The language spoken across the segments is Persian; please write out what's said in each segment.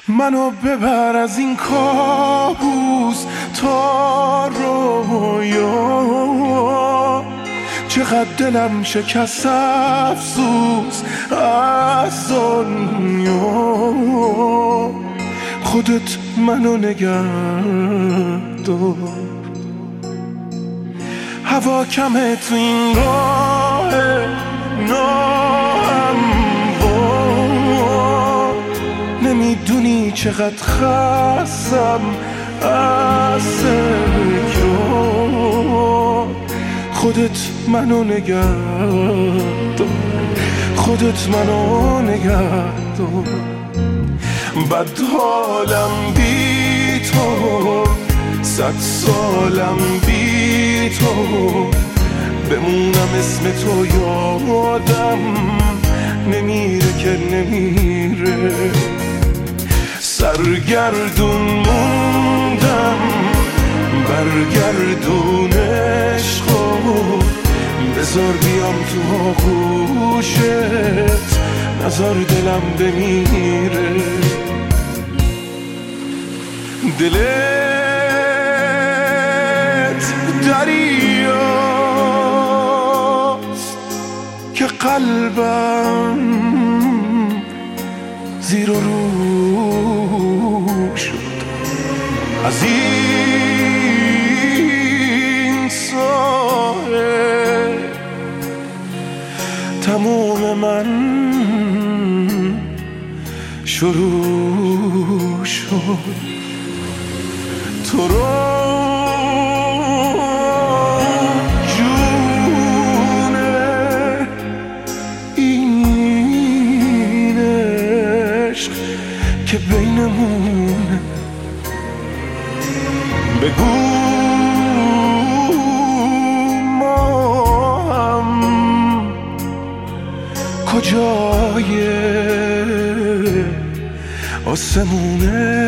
منو ببر از این کابوس تا رویا، چقدر دلم شکست افسوس از دنیا. خودت منو نگه دار، هوا کمه تو این راه ناهموار. نمیدونی چقدر خستم از تکرار. خودت منو نگه دار، خودت منو نگه دار. بد حالم بی تو، 100 سالم بی تو، بمونم اسم تو یادم نمیره که نمیره. سرگردون موندم برگردون عشقو، بذار بیام تو آغوشت، نذار دلم بمیره. دلت دریاست که قلبم زیر و رو شد. از این ساحل تموم من شروع شد. تو رو جونه این عشق که بینمونه، بگو ما هم کجای آسمونه.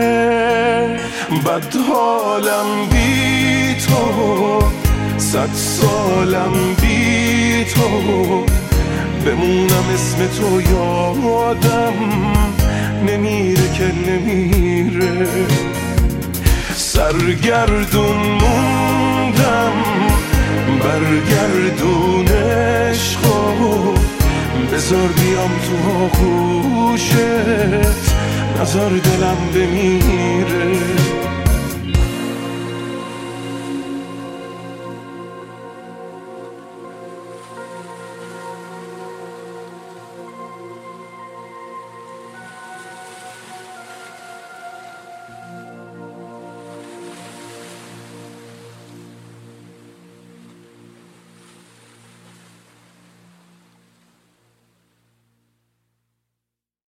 بد حالم بی تو، 100 سالم بی تو، بمونم اسم تو یادم نمیره که نمیره. سرگردون موندم برگردون عشقو، بذار بیام تو آغوشت، نذار دلم بمیره.